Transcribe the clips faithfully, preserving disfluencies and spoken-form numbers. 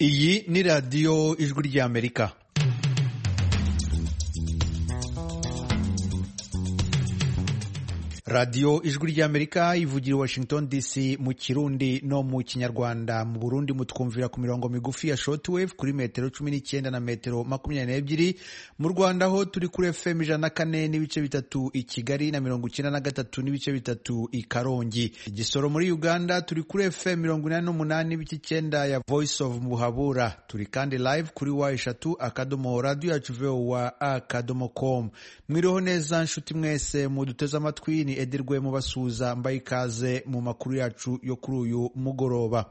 Iyi ni radiyo ijwi ry'Amerika. radiyo ijwi ry'Amerika ivugira i Washington D C mu Kirundi no mu Kinyarwanda. Mu Burundi mutwumvira ku mirongo migufi ya shortwave kuri metero cumi n'icyenda na metero makumyabiri n'ebyiri. Mu Rwanda ho turi kuri F M ijana na kane n'ibice bitatu i Kigali na mirongo icyenda na gatatu n'ibice bitatu i Karongi. Igisoro muri Uganda turi kuri F M mirongo inani n'umunani n'ibice icyenda ya Voice of Muhabura. Turi kandi live kuri wa eshatu akadomo radio yacu V O A akadomo com. Mwiriho neza nshuti mwese muduteze amatwi, ni Edirwe mubasuhuza mbaye ikaze mu makuru yacu yo kuri uyu mugoroba.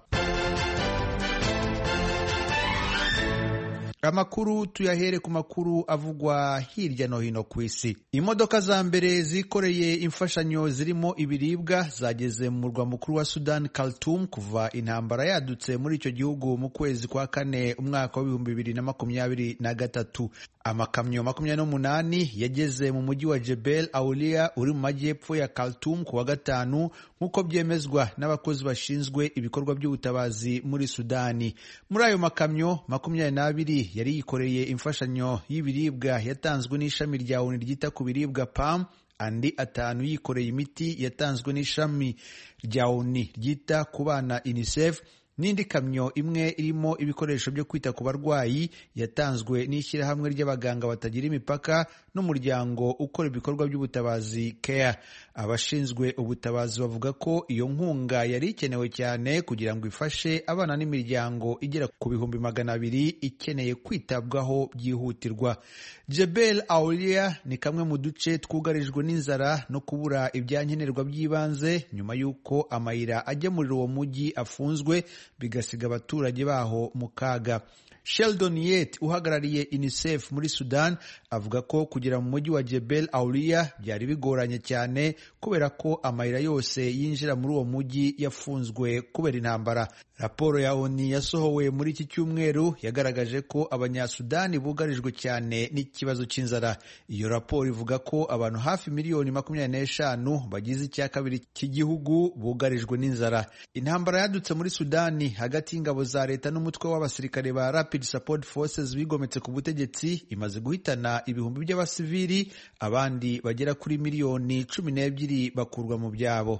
Amakuru tuyahere ku makuru avugwa hirya no hino ku isi. Imodoka za mbere zikoreye imfashanyo zirimo ibiribwa zageze mu murwa mukuru wa Sudan Khartoum kuva intambara yadutse muri icyo gihugu mu kwezi kwa kane umwaka wa ibihumbi bibiri na makumyabiri na gatatu. Amakamyo makumyabiri n'umunani yageze mu mujyi wa Jebel Aulia uri mu majyepfo ya Khartoum ku wa gatanu nk'uko byemezwa n'abakozi bashinzwe ibikorwa by'ubutabazi muri Sudani. Muri ayo makamyo makumyabiri n'abiri yari yikoreye imfashanyo y'ibiribwa yatanzwe n'ishami rya O N U ryita ku biribwa P A M, andi atanu yikoreye imiti yatanzwe n'ishami rya O N U ryita ku bana UNICEF, n'indi kamyo imwe irimo ibikoresho byo kwita ku barwayi yatanzwe n'ishyirahamwe ry'abaganga batagira imipaka n'umuryango ukora ibikorwa by'ubutabazi CARE. Abashinzwe ubutabazi bavuga ko iyo nkunga yari ikenewe cyane kugira ngo ifashe abana n'imiryango igera ku bihumbi magana abiri ikeneye kwitabwaho byihutirwa. Jebel Aulia ni kamwe mu duce twugarijwe n'inzara no kubura ibyankenerwa by'ibanze nyuma y'uko amayira agemurira uwo mujyi afunzwe bigasiga abaturage baho mu kaga. Sheldon Yett uhagarariye UNICEF muri Sudan avuga ko kugera mu mujyi wa Jebel Aulia byari bigoranye cyane kubera ko amayira yose yinjira muri uwo mujyi yafunzwe kubera intambara. Raporo ya O N U yasohowe muri iki cyumweru yagaragaje ko abanyasudani bugarijwe cyane n'ikibazo cy'inzara. Iyo raporo ivuga ko abantu hafi miliyoni makumyabiri n'eshanu bagize icya kabiri cy'igihugu bugarijwe n'inzara. Intambara yadutse muri Sudani hagati y'ingabo za leta n'umutwe w'abasirikare ba Rapid Support Forces bigometse ku butegetsi imaze guhitana ibihumbi by'abasivili, abandi bagera kuri miliyoni cumi n'ebyiri bakurwa mu byabo.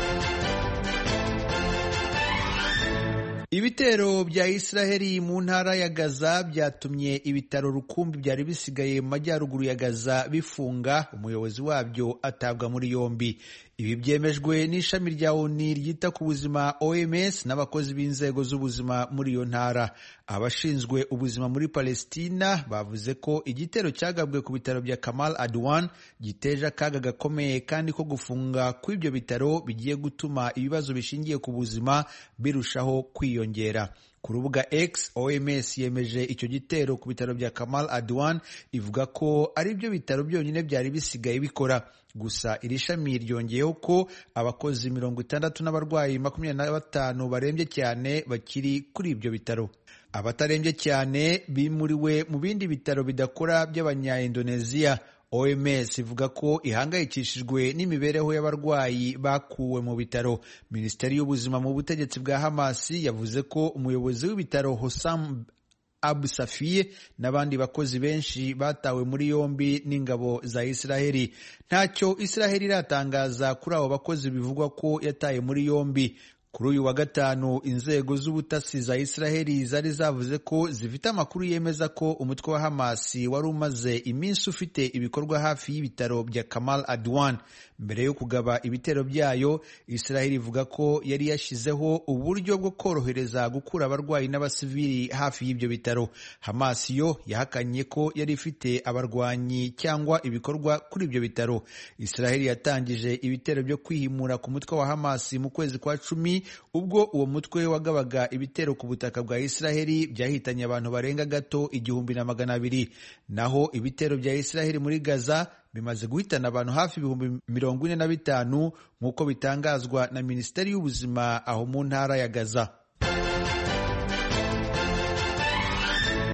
Ibitero bya Israheli mu ntara ya Gaza byatumye ibitaro rukumbi byari bisigaye mu majyaruguru ya Gaza bifunga, umuyobozi wabyo atabwa muri yombi. Ibi byemejwe n'ishami rya O N U ryita ku buzima O M S n'abakozi b'inzego z'ubuzima muri iyo ntara. Abashinzwe ubuzima muri Palestina bavuze ko igitero cyagabwe ku bitaro bya Kamal Adwan giteje akaga gakomeye kandi ko gufunga kw'ibyo bitaro bigiye gutuma ibibazo bishingiye ku buzima birushaho kwiyongera. Ku rubuga X, O M S yemeje icyo gitero ku bitaro bya Kamal Adwan ivuga ko ari byo bitaro byonyine byari bisigaye bikora. Gusa iri shami ryongeyeho ko abakozi mirongo itandatu n'abarwayi makumyabiri na batanu barembye cyane bakiri kuri ibyo bitaro. Abatarembye cyane bimuriwe mu bindi bitaro bidakora by'abanya-Indonesia. O M S ivuga ko ihangayikishijwe n'imibereho y'abarwayi bakuwe mu bitaro. Minisiteri y'ubuzima mu butegetsi bwa Hamas yavuze ko umuyobozi w'ibitaro Hossam Abu Safiye n'abandi bakozi benshi batawe muri yombi n'ingabo za Israheli. Ntacyo Israheli iratangaza kuri abo bakozi bivugwa ko yataye muri yombi. Kuri uyu wa gatanu inzego z'ubutasi za Israheli zari zavuze ko zifite amakuru yemeza ko umutwe wa Hamas wari umaze iminsi ufite ibikorwa hafi y'ibitaro bya Kamal Adwan. Mbere yo kugaba ibitero byayo, Israheli ivuga ko yari yashyizeho uburyo bwo korohereza gukura abarwayi n'abasivili hafi y'ibyo bitaro. Hamas yo yahakanye ko yari ifite abarwanyi cyangwa ibikorwa kuri ibyo bitaro. Israheli yatangije ibitero byo kwihimura ku mutwe wa Hamas mu kwezi kwa cumi, ubwo uwo mutwe wagabaga ibitero ku butaka bwa Israheli byahitanye abantu barenga gato igihumbi na magana abiri. Naho ibitero bya Israheli muri Gaza bimaze guhitana abantu hafi ibihumbi mirongo ine na bitanu nk'uko bitangazwa na Minisiteri y'Ubuzima aho mu ntara ya Gaza.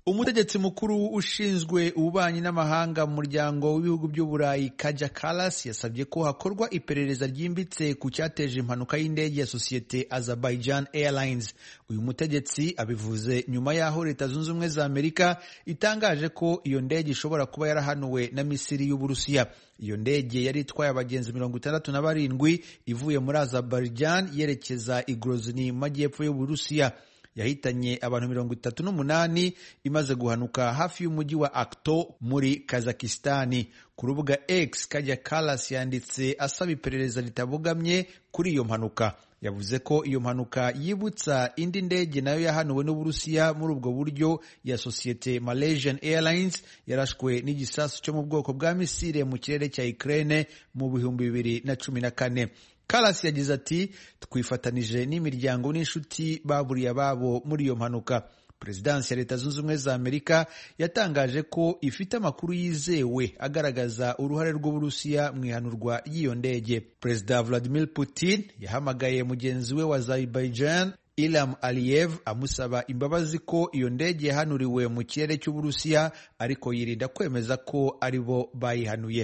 Umutegetsi mukuru ushinzwe ububanyi n'amahanga mu muryango w'ibihugu by'Uburayi Kaja Kallas yasabye ko hakorwa iperereza ryimbitse ku cyateje impanuka y'indege ya sosiyete Azerbaijan Airlines. Uyu mutegetsi abivuze nyuma y'aho Leta Zunze Ubumwe za Amerika itangaje ko iyo ndege ishobora kuba yarahanuwe na Misiri y'Uburusiya. Iyo ndege yari itwaye abagenzi mirongo itandatu na barindwi ivuye muri Azerbaijan yerekeza i Grozny mu majyepfo y'Uburusiya. Yahitanye abantu mirongo itatu n'umunani imaze guhanuka hafi y'umujyi wa Akto muri Kazakistani. Ku rubuga X, Kaja Kallas yanditse asaba iperereza ritabogamye kuri iyo mpanuka. Yavuze ko iyo mpanuka yibutsa indi ndege nayo yahanuwe n'Uburusiya muri ubwo buryo ya sosiyete Malaysian Airlines yarashwe n'igisasu cyo mu bwoko bwa misile mu kirere cya Ukraine mu bihumbi bibiri na cumi na kane. Kallas yagize ati twifatanije n'imiryango n'inshuti baburiye ababo muri iyo mpanuka. Perezidansi ya Leta Zunze Ubumwe za Amerika yatangaje ko ifite amakuru yizewe agaragaza uruhare rw'Uburusiya mu ihanurwa ry'iyo ndege. Perezida Vladimir Putin yahamagaye mugenzi we wa Azerbaijan Ilham Aliyev amusaba imbabazi ko iyo ndege yahanuriwe mu kirere cy'Uburusiya, ariko yirinda kwemeza ko ari bo bayihanuye.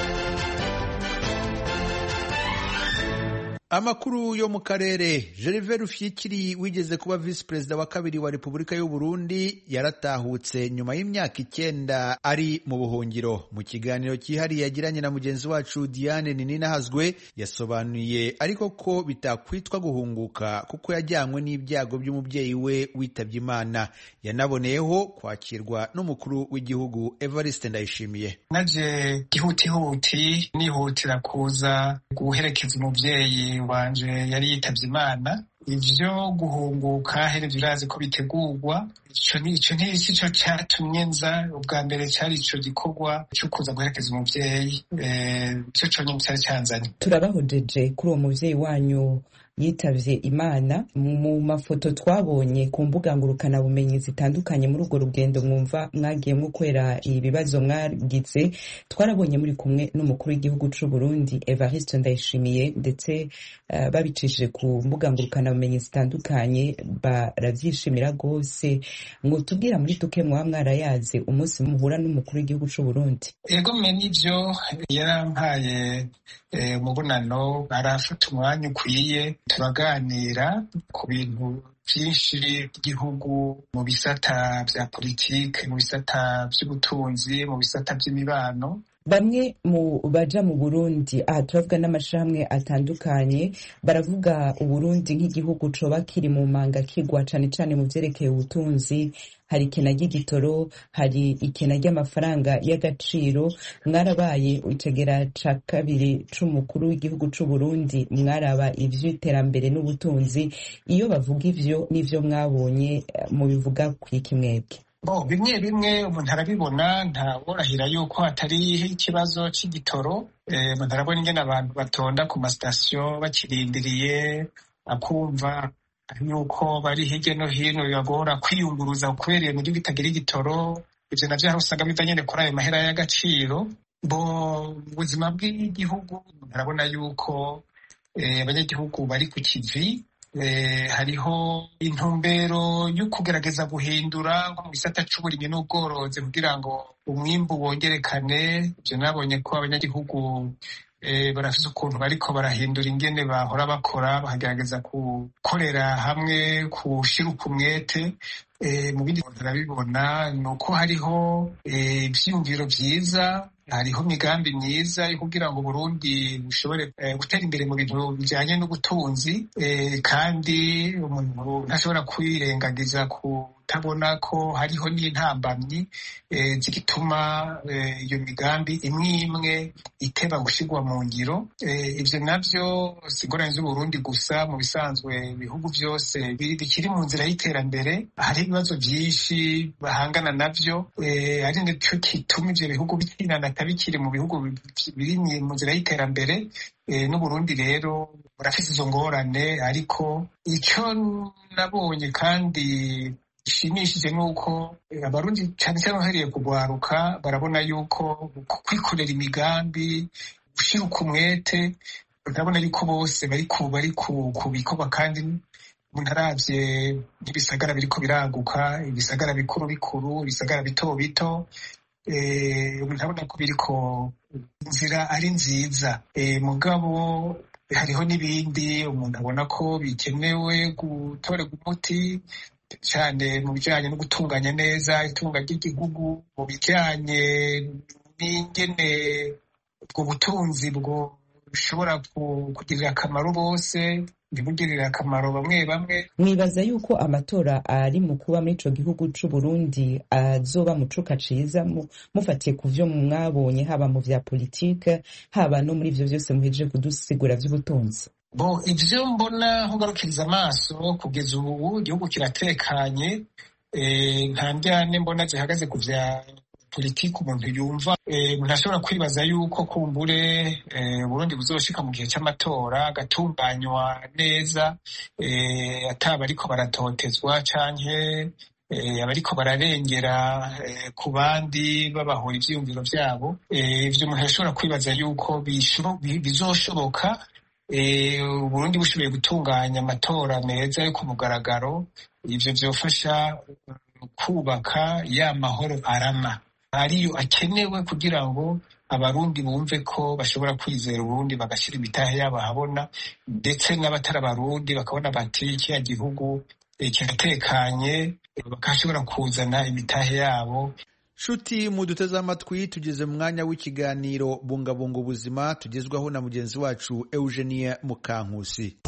Amakuru yo mu karere. Gervais Rufyikiri wigeze kuba visi perezida wa kabiri wa Repubulika y'u Burundi yaratahutse nyuma y'imyaka icyenda ari mu buhungiro. Mu kiganiro cyihariye yagiranye na mugenzi wacu Diane Nininahazwe yasobanuye ariko ko bitakwitwa guhunguka kuko yajyanywe n'ibyago by'umubyeyi we witabye Imana. Yanaboneyeho kwakirwa n'umukuru w'igihugu Evariste Ndayishimiye. Naje gihutihuti nihutira kuza guherekeza umubyeyi wanje yari yitabye Imana. Ivyo guhunguka herevye urazi ko bitegurwa, ico ni ico ntisi cyo cyatumye nza. Ubwa mbere cyari ico gikorwa cyo kuza guherekeza umuvyeyi, eh cyo cyo nyine cyari cyanzanye. Turabahojeje kuri uwo muvyeyi wanyu yitavye Imana. Mu mafoto twabonye ku mbuga ngurukana bumenyi zitandukanye muri urwo rugendo mwumva mwagiyemwo kwera ibibazo mwagize, twarabonye muri kumwe n'umukuru w'igihugu c'u Burundi Evariste Ndayishimiye, ndetse uh, babicishije ku mbuga ngurukana bumenyi zitandukanye baravyishimira gose. Ngo tubwira muri tuke mwa mwarayaze umunsi muhura n'umukuru w'igihugu c'u Burundi. Ego mwe nivyo yarampaye eh, umubonano, arafata umwanya ukwiye turaganira ku bintu byinshi by'igihugu, mu bisata bya politike, mu bisata by'ubutunzi, mu bisata by'imibano. Bamwe mu baja mu Burundi, aha turavuga n'amashirahamwe atandukanye, baravuga Uburundi nk'igihugu coba kiri mu manga kigwa cane cane mu vyerekeye ubutunzi. Hari ikena ry'igitoro, hari ikena ry'amafaranga y'agaciro. Mwarabaye itegera ca kabiri c'umukuru w'igihugu c'u Burundi, mwaraba ivy'iterambere n'ubutunzi. Iyo bavuga ivyo n'ivyo mwabonye mu bivuga kwiki mwebwe? Bo bimwe bimwe umuntu arabibona, nta worahira yuko hatari ikibazo c'igitoro. Eh umuntu arabona ingene abantu batonda ku masitasiyo bakirindiriye, akumva yuko bari hirya no hino bibagora kwiyunguruza kubera ibintu bitagira igitoro. Ivyo navyo hari usanga biva nyene kuri ayo mahera y'agaciro. Bo ubuzima bw'igihugu arabona yuko abanyagihugu eh, bari ku kivi. Eh, hariho intumbero yo kugerageza guhindura mu gisata c'uburimyi n'ubworozi kugira ngo umwimbu wongerekane. Ivyo nabonye ko abanyagihugu eh, barafise ukuntu bariko barahindura ingene bahora bakora, bakagerageza gukorera hamwe, kushira umwete. Eh, mu bindi turabibona nuko hariho ivyiyumviro eh, vyiza, hariho migambi myiza yo kugira ngo Burundi bushobore eh, gutera imbere mu bintu bijanye n'ubutunzi, eh, kandi umuntu ntashobora kwirengagiza kutabona ko hariho n'intambamyi eh, zigituma eh, iyo migambi imwe imwe iteba gushirwa mu ngiro. Eh, ivyo navyo sigoranye z'Uburundi gusa, mu bisanzwe ibihugu vyose bikiri mu nzira y'iterambere hari ibibazo vyinshi bahangana navyo, eh, ari nicyo kituma ivyo bihugu bikinana bikiri mu bihugu biri mu nzira y'iterambere. E, n'Uburundi rero burafise izo ngorane, ariko icyo nabonye kandi gishimishije nuko abarundi cyane cyane bahereye kugwaruka barabona yuko kwikorera imigambi, gushira umwete, urabona yuko bose bari ku bari ku bikorwa kandi umuntu aravye n'ibisagara biriko biraguka, ibisagara bikuru bikuru, ibisagara bito bito, umuntu abona ko biriko inzira ari nziza. Mugabo hariho n'ibindi umuntu abona ko bikenewe gutorerwa umuti, cyane mu bijyanye no gutunganya neza itunga ry'igihugu, mu bijyanye n'ingene ubwo butunzi bwo bushobora kugirira akamaro bose, ntibugirire akamaro bamwe bamwe. Mwibaza yuko amatora ari mu kuba muri ico gihugu c'u Burundi azoba mu cuka ciza mufatiye ku vyo mwabonye, haba mu vya politike haba no muri ivyo vyose muhejeje kudusigura vy'ubutunzi? Bo ivyo mbona nkugarukiriza amaso kugeza ubu igihugu kiratekanye, nta njyane mbona zihagaze ku vya politiki umuntu yumva. Umuntu ashobora kwibaza yuko kumbure Burundi buzoshika mu gihe c'amatora agatunganywa neza, ataba ariko baratotezwa canke abariko bararengera ku bandi babahora ivyiyumviro vyabo. Ivyo umuntu ashobora kwibaza yuko bizoshoboka Burundi bushoboye gutunganya amatora meza yo ku mugaragaro. Ivyo vyofasha kubaka ya mahoro arama ariyo akenewe kugira ngo abarundi bumve ko bashobora kwizera Uburundi bagashira imitahe yabo habona, ndetse n'abatari abarundi bakabona bati kiriya gihugu kiratekanye, bakashobora kuzana imitahe yabo. Shuti muduteze amatwi, tugeze mu mwanya w'ikiganiro bungabunga ubuzima tugezwaho na mugenzi wacu Eugenie Mukankusi.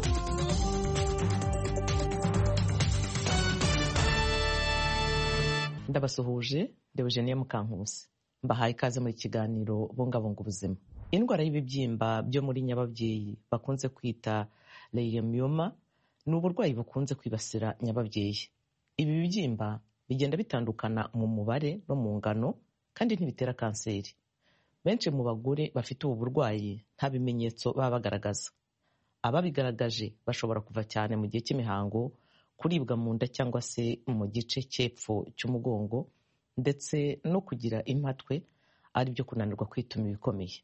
Ndabasuhuje, Eugenie Mukankusi. Mbahaye ikaze mu kiganiro bungabunga ubuzima. Indwara y'ibibyimba byo muri nyababyeyi bakunze kwita leiomyoma ni uburwayi bukunze kwibasira nyababyeyi. Ibi bibyimba bigenda bitandukana mu mubare no mu ngano kandi ntibitera kanseri. Benshi mu bagore bafite ubu burwayi nta bimenyetso baba bagaragaza. Ababigaragaje bashobora kuva cyane mu gihe cy'imihango, kuribwa mu nda cyangwa se mu gice cy'epfo cy'umugongo, ndetse no kugira impatwe ari byo kunanirwa kwituma ibikomeye.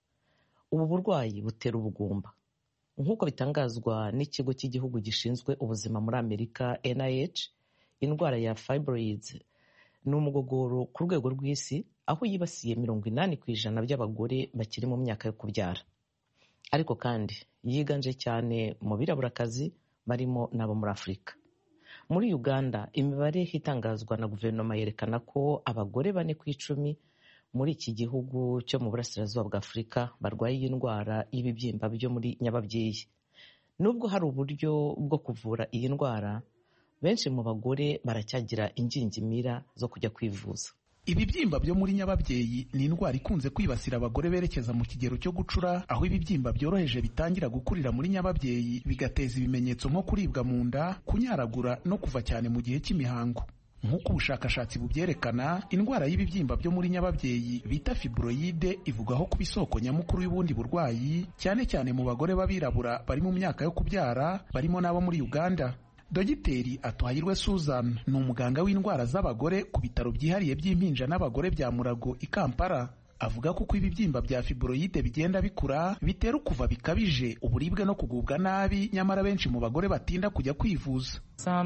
Ubu burwayi butera ubugumba. Nk'uko bitangazwa n'ikigo cy'igihugu gishinzwe ubuzima muri Amerika N I H, indwara ya fibroids ni umugogoro ku rwego rw'isi, aho yibasiye mirongo inani ku ijana by'abagore bakiri mu myaka yo kubyara. Ariko kandi yiganje cyane mu biraburakazi barimo n'abo muri Afurika. Muri Uganda, imibare itangazwa na guverinoma yerekana ko abagore bane ku icumi muri iki gihugu cyo mu burasirazuba bwa Afurika barwaye iyi ndwara y'ibibyimba byo muri nyababyeyi. Nubwo hari uburyo bwo kuvura iyi ndwara, benshi mu bagore baracyagira ingingimira zo kujya kwivuza. Ibibyimba byo muri nyababyeyi ni indwara ikunze kwibasira abagore berekeza mu kigero cyo gucura, aho ibibyimba byoroheje bitangira gukurira muri nyababyeyi bigateza ibimenyetso nko kuribwa mu nda, kunyaragura no kuva cyane mu gihe cy'imihango. Nk'uko ubushakashatsi bubyerekana, indwara y'ibibyimba byo muri nyababyeyi bita fibroide ivugwaho kuba isoko nyamukuru y'ubundi burwayi, cyane cyane mu bagore b'abirabura bari mu myaka yo kubyara, barimo n'abo muri Uganda. Dogiteri Atuhayirwe Susan ni umuganga w'indwara z'abagore ku bitaro byihariye by'impinja n'abagore bya Murago i Kampala. Avuga ko uko ibibyimba bya fibroide bigenda bikura bitera ukuva bikabije, uburibwe no kugubwa nabi, nyamara benshi mu bagore batinda kujya kwivuza.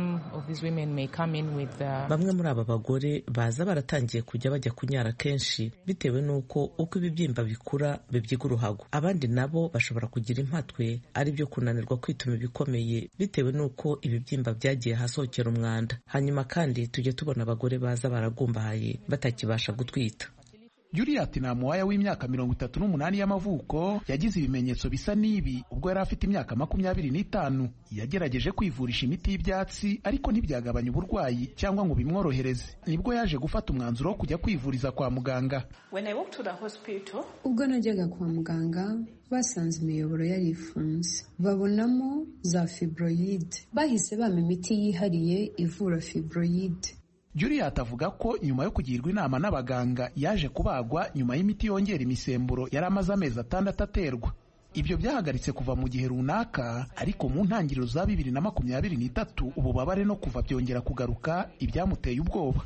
Bamwe muri aba bagore baza baratangiye kujya bajya kunyara kenshi bitewe n'uko uko ibibyimba bikura bibyiga uruhago. Abandi nabo bashobora kugira impatwe ari byo kunanirwa kwituma ibikomeye bitewe n'uko ibibyimba byagiye hasohokera umwanda. Hanyuma kandi tujye tubona abagore baza baragumbahaye batakibasha gutwita. Juliet Namuwaya w'imyaka mirongo itatu n'umunani y'amavuko yagize ibimenyetso bisa n'ibi ubwo yari afite imyaka makumyabiri n'itanu. Yagerageje kwivurisha imiti y'ibyatsi ariko ntibyagabanya uburwayi cyangwa ngo bimworohereze. Nibwo yaje gufata umwanzuro wo kujya kwivuriza kwa muganga. Ubwo najyaga kwa muganga basanze imiyoboro yari ifunze, babonamo za fibroide. Bahise bampa imiti yihariye ivura fibroide. Juliet avuga ko nyuma yo kugirwa inama n'abaganga yaje kubagwa nyuma y'imiti yongera imisemburo yari amaze amezi atandatu aterwa. Ibyo byahagaritse kuva mu gihe runaka, ariko mu ntangiriro za bibiri na makumyabiri n'itatu ububabare no kuva byongera kugaruka, ibyamuteye ubwoba.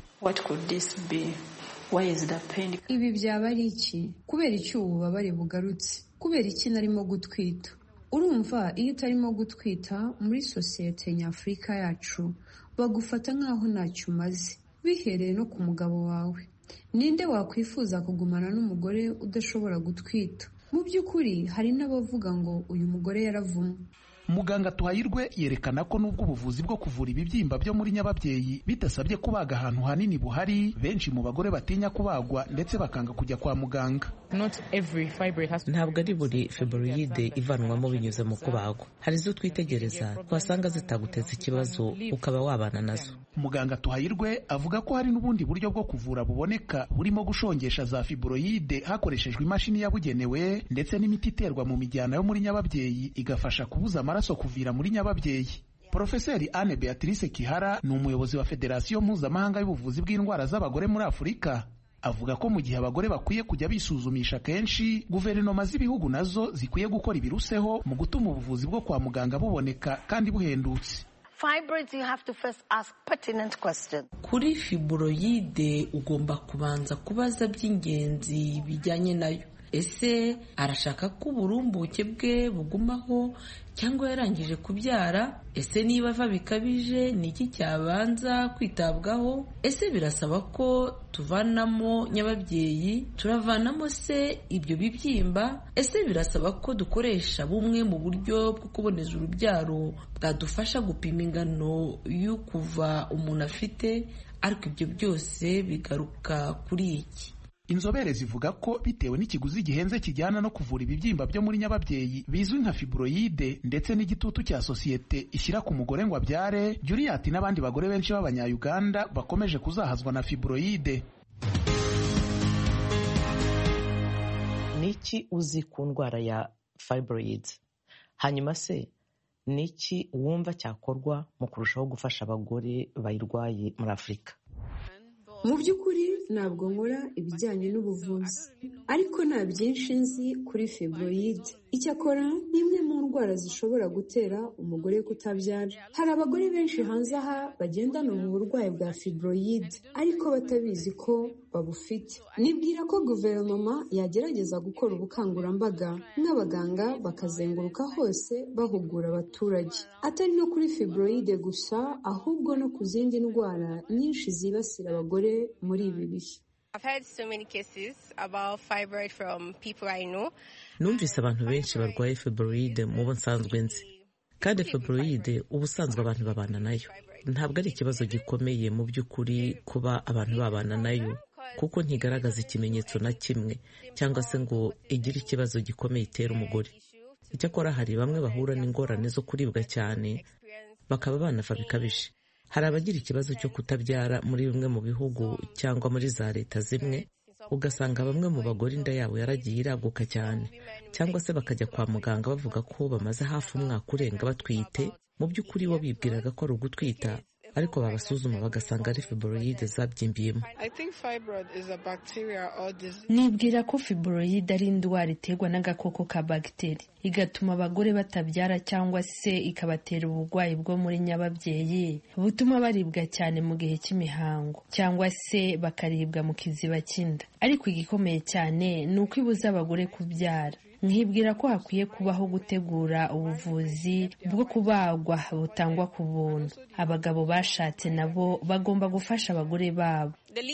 Ibi byaba ari iki? Kubera iki ububabare bugarutse? Kubera iki narimo gutwita? urumva iyo utarimo gutwita muri sosiyete nyafurika yacu bagufata nk'aho ntacyo umaze, bihereye no ku mugabo wawe. Ninde wakwifuza kugumana n'umugore udashobora gutwita? Mu by'ukuri hari n'abavuga ngo uyu mugore yaravumwe. Muganga Tuhayirwe yerekana ko nubwo ubuvuzi bwo kuvura ibibyimba byo muri nyababyeyi bidasabye kubaga ahantu hanini buhari, benshi mu bagore batinya kubagwa ndetse bakanga kujya kwa muganga. Ntabwo ari buri fibroide ivanwamo binyuze mu kubagwa. Hari izo twitegereza twasanga zitaguteza ikibazo ukaba wabana nazo. Muganga Tuhayirwe avuga ko hari n'ubundi buryo bwo kuvura buboneka burimo gushongesha za fibroide hakoreshejwe imashini yabugenewe ndetse n'imiti iterwa mu mijyana yo muri nyababyeyi igafasha kubuza amaraso kuvira muri nyababyeyi. Profeseri Anne Beatrice Kihara ni umuyobozi wa Federasiyo Mpuzamahanga y'ubuvuzi bw'indwara z'abagore muri Afurika. Avuga ko mu gihe abagore bakwiye kujya bisuzumisha kenshi, guverinoma z'ibihugu nazo zikwiye gukora ibiruseho mu gutuma ubuvuzi bwo kwa muganga buboneka kandi buhendutse. Fibroids, you have to first ask pertinent questions. Kuri fibroide ugomba kubanza kubaza by'ingenzi bijyanye nayo. Ese arashaka ko uburumbuke bwe bugumaho cyangwa yarangije kubyara? Ese niba ava bikabije ni iki cyabanza kwitabwaho? Ese birasaba ko tuvanamo nyababyeyi? Turavanamo se ibyo bibyimba? Ese birasaba ko dukoresha bumwe mu buryo bwo kuboneza urubyaro bwadufasha gupima ingano y'ukuva umuntu afite? Ariko ibyo byose bigaruka kuri iki. Inzobere zivuga ko bitewe n'ikiguzi gihenze kijyana no kuvura ibibyimba byo muri nyababyeyi bizwi nka fibroide ndetse n'igitutu cya sosiyete ishyira ku mugore ngo abyare, Juliet n'abandi bagore benshi b'Abanya-Uganda bakomeje kuzahazwa na fibroide. Niki uzi ku ndwara ya fibroids? Hanyuma se niki wumva cyakorwa mu kurushaho gufasha abagore bayirwaye muri Afurika? Mu by'ukuri ntabwo nkora ibijyanye n'ubuvuzi, ariko nta byinshi nzi kuri fibroide. Icyakora ni imwe mu ndwara zishobora gutera umugore kutabyara. Hari abagore benshi hanze aha bagendana ubu burwayi bwa fibroide ariko batabizi ko babufite. Nibwira ko guverinoma yagerageza gukora ubukangurambaga n'abaganga bakazenguruka hose bahugura abaturage, atari no kuri fibroide gusa ahubwo no ku zindi ndwara nyinshi zibasira abagore muri ibi bihe. I've heard so many cases about fibroid from people I know. Numvise abantu benshi barwaye fibroide mu bo nsanzwe nzi. Kandi fibroide ubusanzwe abantu babana nayo. Ntabwo ari ikibazo gikomeye mu by'ukuri kuba abantu babana nayo, kuko ntigaragaza ikimenyetso na kimwe cyangwa se ngo igire ikibazo gikomeye itera umugore. Icyakora hari bamwe bahura n'ingorane zo kuribwa cyane bakaba banava bikabije. Hari abagira ikibazo cyo kutabyara muri bimwe mu bihugu cyangwa muri za leta zimwe, ugasanga bamwe mu bagore inda yabo yaragiye iraguka cyane, cyangwa se bakajya kwa muganga bavuga ko bamaze hafi umwaka urenga batwite, mu by'ukuri bo bibwiraga ko ari ugutwita, ariko babasuzuma bagasanga ari fibroide zabyimbyemo. Nibwira ko fibroide ari indwara iterwa n'agakoko ka bagiteri, igatuma abagore batabyara cyangwa se ikabatera uburwayi bwo muri nyababyeyi butuma baribwa cyane mu gihe cy'imihango cyangwa se bakaribwa mu kiziba cy'inda. Ariko igikomeye cyane ni uko ibuza abagore kubyara. Nkibwira ko hakwiye kubaho gutegura ubuvuzi bwo kubagwa butangwa ku buntu. Abagabo bashatse nabo bagomba gufasha abagore babo.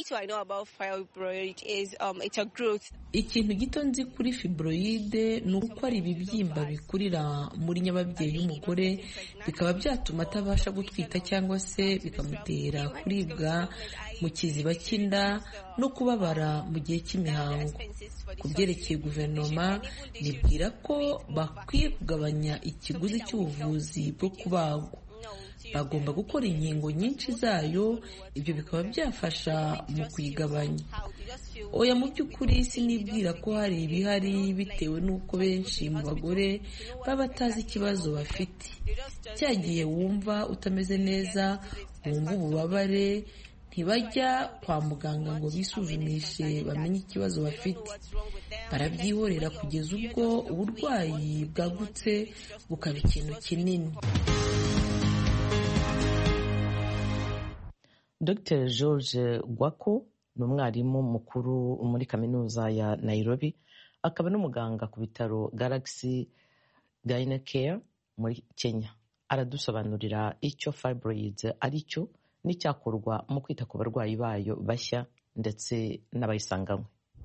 Ikintu gito nzi kuri fibroide ni uko ari ibibyimba bikurira muri nyababyeyi y'umugore bikaba byatuma atabasha gutwita cyangwa se bikamutera kuribwa mu kiziba cy'inda no kubabara mu gihe cy'imihango. Ku byerekeye guverinoma, nibwira ko bakwiye kugabanya ikiguzi cy'ubuvuzi bwo kubagwa. Bagomba gukora inkingo nyinshi zayo, ibyo bikaba byafasha mu kuyigabanya. Oya, mu by'ukuri sinibwira ko hari ibihari bitewe n'uko benshi mu bagore baba batazi ikibazo bafite. Cyagiye wumva utameze neza, wumva ububabare, ntibajya kwa muganga ngo bisuzumishe bamenye ikibazo bafite. Barabyihorera kugeza ubwo uburwayi bwagutse bukaba ikintu kinini. Doctor George Gwako ni umwarimu mukuru muri kaminuza ya Nairobi, akaba n'umuganga ku bitaro Galaxy Gynecare muri Kenya. Aradusobanurira icyo fibroids ari cyo n'icyakorwa mu kwita ku barwayi bayo bashya ndetse n'abayisanganywe.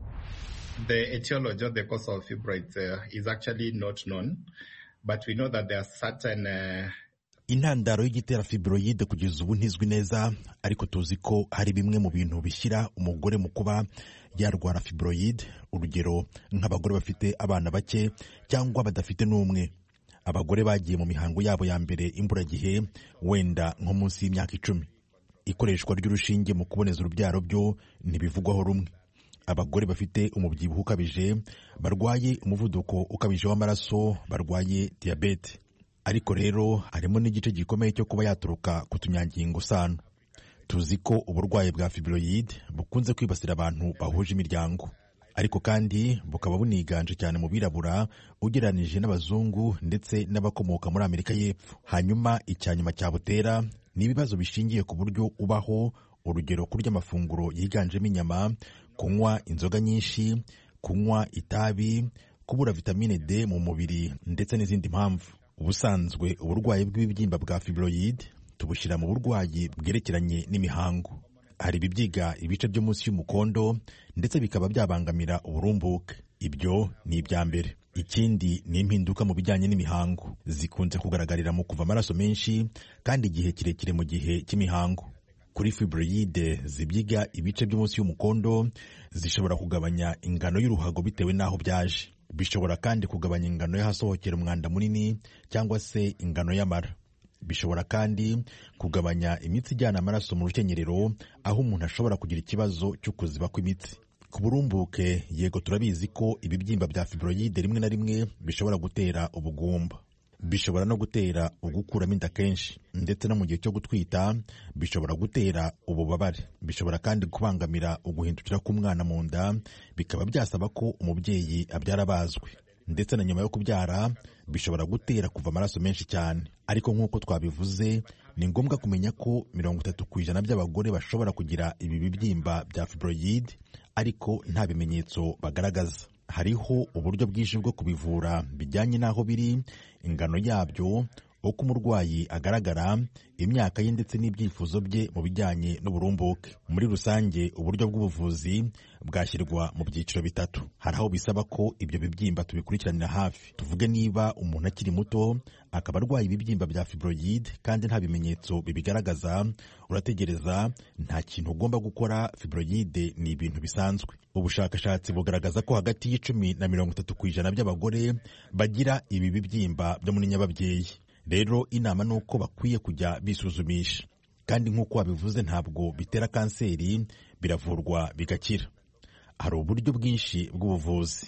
The etiology of the cause of fibroids uh, is actually not known, but we know that there are certain uh, intandaro y'igitera fibroid kugeza ubu ntizwi neza, ariko tuzi ko hari bimwe mu bintu bishyira umugore mu kuba yarwara fibroid, urugero nk'abagore bafite abana bake cyangwa badafite n'umwe, abagore bagiye mu mihango yabo ya mbere imburagihe wenda nko munsi y'imyaka icumi. Ikoreshwa ry'urushinge mu kuboneza urubyaro byo ntibivugwaho rumwe. Abagore bafite umubyibuho ukabije, barwaye umuvuduko ukabije w'amaraso, barwaye diyabete. Ariko rero harimo n'igice gikomeye cyo kuba yaturuka ku tunyangingo sano. Tuzi ko uburwayi bwa fibroid bukunze kwibasira abantu bahuje imiryango, ariko kandi bukaba buniganje cyane mu birabura ugereranije n'abazungu ndetse n'abakomoka muri Amerika y'Epfo. Hanyuma icyanyuma cyabutera ni ibibazo bishingiye ku buryo ubaho, urugero kurya amafunguro yiganjemo inyama, kunywa inzoga nyinshi, kunywa itabi, kubura vitamine D mu mubiri ndetse n'izindi mpamvu. Ubusanzwe uburwayi bw'ibibyimba bwa fibroid tubushyira mu burwayi bwerekeranye n'imihango. Hari ibibyiga ibice byo munsi y'umukondo ndetse bikaba byabangamira uburumbuke. Ibyo ni ibya mbere. Ikindi ni impinduka mu bijyanye n'imihango, zikunze kugaragarira mu kuva amaraso menshi kandi igihe kirekire mu gihe cy'imihango. Kuri fibroid zibyiga ibice byo munsi y'umukondo zishobora kugabanya ingano y'uruhago bitewe n'aho byaje. Bishobora kandi kugabanya ingano y'ahasohokera umwanda munini cyangwa se ingano y'amara. Bishobora kandi kugabanya imitsi ijyana amaraso mu rukenyerero, aho umuntu ashobora kugira ikibazo cyo kuziba kw'imitsi. Ku burumbuke, yego turabizi ko ibibyimba bya fibroid rimwe na rimwe bishobora gutera ubugumba. Bishobora no gutera ugukuramo inda kenshi, ndetse no mu gihe cyo gutwita bishobora gutera ububabare. Bishobora kandi kubangamira uguhindukira k'umwana mu nda, bikaba byasaba ko umubyeyi abyara abazwe. Ndetse na nyuma yo kubyara bishobora gutera kuva amaraso menshi cyane. Ariko nk'uko twabivuze, ni ngombwa kumenya ko mirongo itatu ku ijana by'abagore bashobora kugira ibi bibyimba bya fibroid ariko nta bimenyetso bagaragaza. Hariho uburyo bwinshi bwo kubivura bijyanye n'aho biri, ingano yabyo, uko umurwayi agaragara, imyaka ye ndetse n'ibyifuzo bye mu bijyanye n'uburumbuke. Muri rusange uburyo bw'ubuvuzi bwashyirwa mu byiciro bitatu. Hari aho bisaba ko ibyo bibyimba tubikurikiranira hafi. Tuvuge niba umuntu akiri muto akaba arwaye ibibyimba bya fibroid kandi nta bimenyetso bibigaragaza, urategereza, nta kintu ugomba gukora. Fibroid ni ibintu bisanzwe. Ubushakashatsi bugaragaza ko hagati y'icumi na mirongo itatu ku ijana by'abagore bagira ibi bibyimba byo muri nyababyeyi. Rero inama ni uko bakwiye kujya bisuzumisha, kandi nk'uko wabivuze ntabwo bitera kanseri, biravurwa bigakira. Hari uburyo bwinshi bw'ubuvuzi.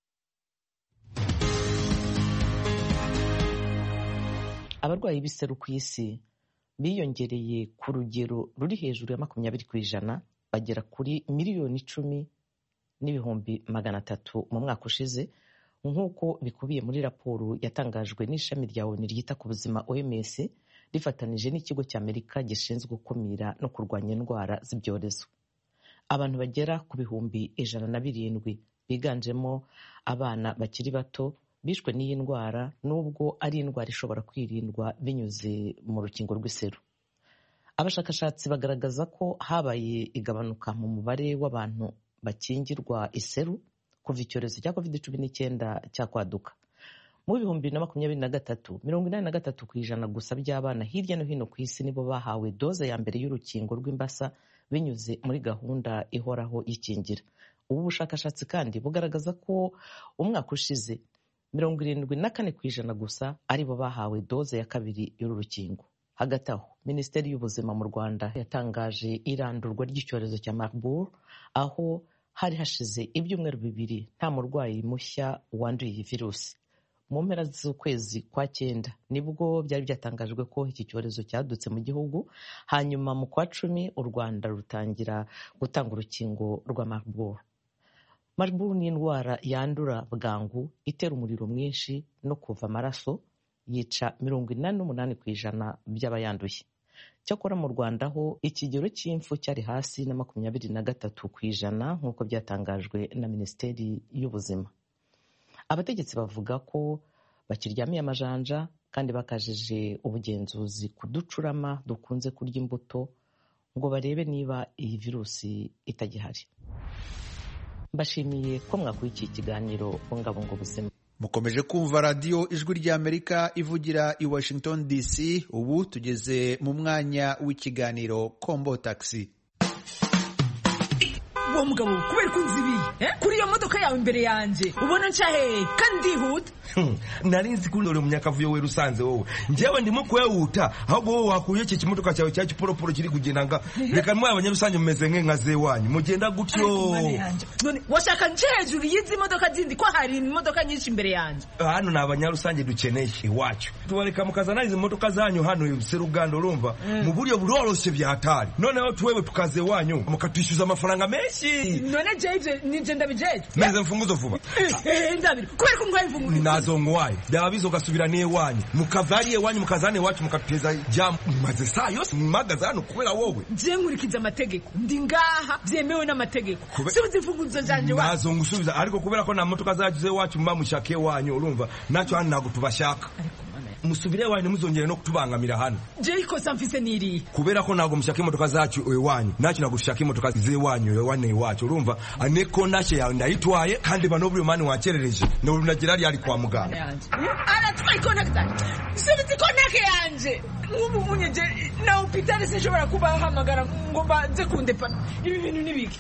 Abarwayi b'iseru ku isi biyongereye ku rugero ruri hejuru ya makumyabiri ku ijana, bagera kuri miliyoni icumi n'ibihumbi magana atatu mu mwaka ushize, nk'uko bikubiye muri raporo yatangajwe n'ishami rya O N U ryita ku buzima O M S rifatanije n'ikigo cy'Amerika gishinzwe gukumira no kurwanya indwara z'ibyorezo. Abantu bagera ku bihumbi ijana na birindwi biganjemo abana bakiri bato bishwe n'iyi ndwara, nubwo ari indwara ishobora kwirindwa binyuze mu rukingo rw'iseru. Abashakashatsi bagaragaza ko habaye igabanuka mu mubare w'abantu bakingirwa iseru kuva icyorezo cya covid cumi n'icyenda cyakwaduka. Mu bihumbi na makumyabiri na gatatu, mirongo inani na gatatu ku ijana gusa by'abana hirya no hino ku isi nibo bahawe doze ya mbere y'urukingo rw'imbasa binyuze muri gahunda ihoraho y'ikingira. Ubu bushakashatsi kandi bugaragaza ko umwaka ushize mirongo irindwi na kane ku ijana gusa aribo bahawe doze ya kabiri y'uru rukingo. Hagati aho, Minisiteri y'Ubuzima mu Rwanda yatangaje irandurwa ry'icyorezo cya Marburg, aho hari hashize ibyumweru bibiri nta murwayi mushya wanduye iyi virusi. Mu mpera z'ukwezi kwa cyenda nibwo byari byatangajwe ko iki cyorezo cyadutse mu gihugu, hanyuma mu kwa cumi u Rwanda rutangira gutanga urukingo rwa Marburg. Marburg ni indwara yandura bwangu, itera umuriro mwinshi no kuva amaraso, yica mirongo inani n'umunani ku ijana by'abayanduye. Cyakora mu Rwanda ho ikigero cy'impfu cyari hasi na makumyabiri na gatatu ku ijana nk'uko byatangajwe na Minisiteri y'Ubuzima. Abategetsi bavuga ko bakiryamiye amajanja kandi bakajije ubugenzuzi ku ducurama dukunze kurya imbuto ngo barebe niba iyi virusi itagihari. Mbashimiye ko mwakurikiye ikiganiro bungabunga ubuzima. Mukomeje kumva radiyo ijwi ry'Amerika ivugira i Washington D C. Ubu tugeze mu mwanya w'ikiganiro Kombo Taxi. Uwo mugabo kubera ko nzibi eh kuri iyo modoka yawe imbere yanje ubona ncahe kandi huta narinzi kuri uri munyakavuyo we rusanze wowe njewe ndimo kwehuta ahubwo wowe wakuye iki kimodoka cyawe cya kiporoporo kiri kugenda nga reka mwe abanyarusange mumeze nka ze wanyu mugenda gutyo none washaka nje hejuru yizi modoka zindi ko hari imodoka nyinshi imbere yanje hano na abanyarusange dukeneye iwacu tubareka mukazana izi modoka zanyu hano serugando urumva mu buryo buroroshe byatari noneho tuwewe tukaze wanyu mukatwishyuza amafaranga menshi none jeje nije ndabijeje meze mfunguzo vuba eh ndabiri kubera ko ngwaye mfunguzo nazo ngwaye byabizo gasubira niye wanyu mukavariye wanyu mukazane wacu mukateza jam maze saa yose mwimagaza hano kubera wowe je nkurikiza amategeko ndi ngaha byemewe n'amategeko sibuze imfunguzo zanje wa nazo ngusubiza ariko kubera ko na motoka zagize wacu mba mushake wanyu urumva naco hano nago tubashaka musubire wanyu muzongere no kutubangamira hano je ikosa mfise niri kubera ko nago mushake imodoka zacu we wanyu naco nagushaka imodoka ze wanyu we wane wacu urumva aneko nashe yawe ndayitwaye kandi bano buri mani wakerereje no nagira ari ari kwa muganga ara twaye connect sibizi connect yanje ubu munyeje na hospital sinshobora kubahamagara ngo banze kundepa ibi bintu nibiki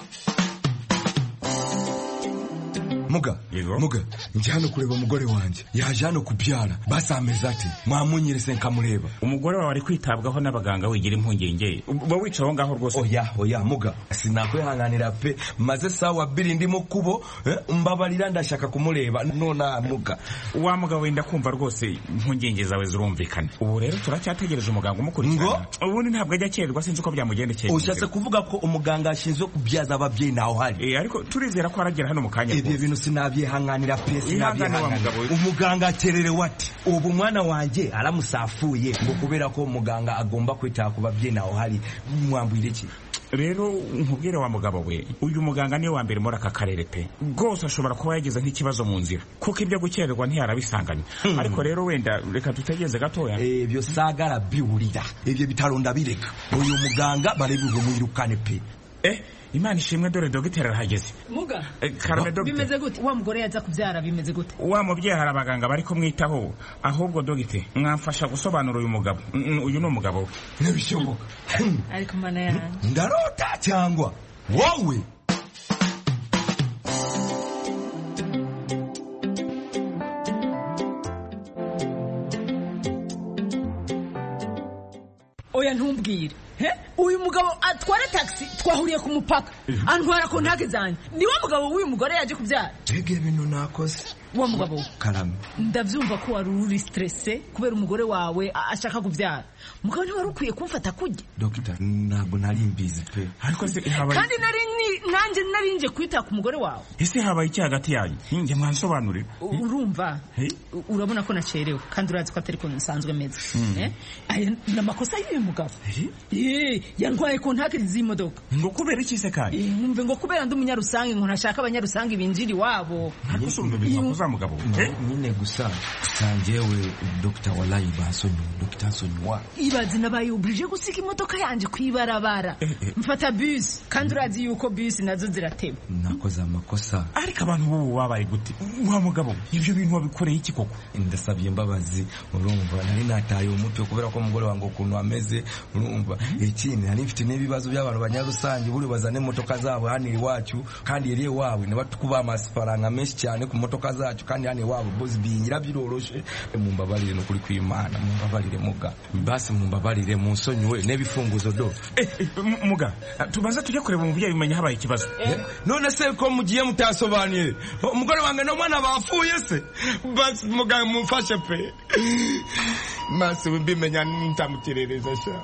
muga muga njyano kureba umugore wanje yaje hano kubyara basameza ati mwamunyirese nkamureba umugore wawe ari kwitabwaho n'abaganga wigira impungenge bo wicaho ngaho rwose oya oya muga sinakwihanganira pe maze sawa biri ndimo kubo eh, mbabarira ndashaka kumureba nona muga wa muga wenda kumva rwose impungenge zawe zirumvikana ubu rero turacyategereje umuganga umukurikirana ubundi ntabwo ajya kererwa sinzi uko byamugendekeye ushaka kuvuga ko umuganga ashinzwe kubyaza ababyeyi naho hari eh ariko turizera ko aragera hano mu kanya sinabyihanganira pe sinabyihanganira umuganga akererewe ati ubu mwana wanje aramusafuye ngo kubera ko umuganga agomba kwita ku babyeyi naho hari mwambwire iki rero nkubwire wa mugabo we uyu muganga niwe wa mbere muri aka karere pe rwose ashobora kuba yageze nk'ikibazo mu nzira kuko ibyo gukererwa ntiyarabisanganye hmm. ariko rero wenda reka tutegeze gatoya ibyo sagara biwurira ibyo bitaronda bireka uyu muganga barebigo mwirukane pe eh Imana ishimwe dore dogiteri arahageze muga eh, karame dogiteri bimeze gute wa mugore yaza kubyara bimeze gute wa mubyeyi hari abaganga bari kumwitaho ahubwo dogiteri mwamfasha gusobanura uyu mugabo uyu ni umugabo nabishoboka ariko mana yanjye ndarota cyangwa wowe oya ntumbwire he uyu mugabo atwara taxi twahuriye ku mupaka antwara ko ntake zanjye ni wa mugabo w'uyu mugore yaje kubyara tege bintu nakoze wa mugabo karame ndavyumva ko wari uri stressé kubera umugore wawe ashaka kubyara mugabo ntiwari ukwiye kumfata kujya doctor ntabwo nari mbizi pe ariko se habaye kandi nari nanje nari nje kwita ku mugore wawe ese habaye iki hagati yanyu nje mwansobanurire urumva urabona ko nacerewe kandi urazi ko atari ko nsanzwe meze eh aya namakosa y'uyu mugabo eh yantwaye kontake z'imodoka ngo kubera iki se kandi mwumve ngo kubera ndi umunyarusange ngo ntashaka abanyarusange binjiri wabo nakusumbe mugabo nyine gusa sanjewe Doctor Walayi Basonyi Doctor Sonywa ibazi nabaye oblige gusika imodoka yanje kwibarabara mfata bus kandi urazi yuko bus nazo zirateba nakoze amakosa ariko abantu bo wabaye gute wa mugabo ibyo bintu wabikoreye iki koko ndasabye imbabazi urumva nari nataye umutwe kubera ko umugore wango kuntu ameze urumva ikindi nari mfite n'ibibazo by'abantu banyarusange buri bazane motoka zabo hano iwacu kandi yeriye wawe nabatukuba amafaranga menshi cyane ku motoka zacu kandi hano iwabo bozi binyira biroroshe mumbabarire no kuri kwimana mumbabarire muga basi mumbabarire munsonyi we nebifunguzo do eh, eh, muga tubanza tujye kureba mu byayi bimenye habaye ikibazo eh? none se ko mugiye mutasobanuye umugore wange no mwana bafuye se basi muga mumfashe pe masi mbimenya ntamuterereza sha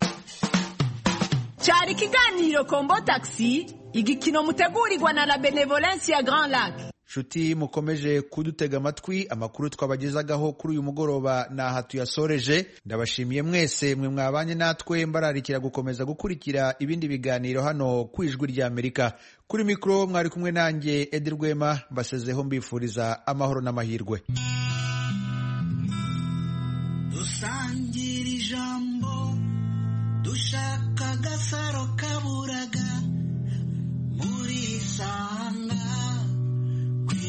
cyari kiganiro Kombo Taxi igikino mutegurirwa na la Benevolence ya Grand Lac. Shuti mukomeje kudutega amatwi amakuru twabagezagaho kuri uyu mugoroba naha tuyasoreje ndabashimiye mwese mwe mwabanye natwe mbararikira gukomeza gukurikira ibindi biganiro hano ku Ijwi rya Amerika kuri mikro mwari kumwe nanjye Edi Rwema mbasezeho mbifuriza amahoro n'amahirwe.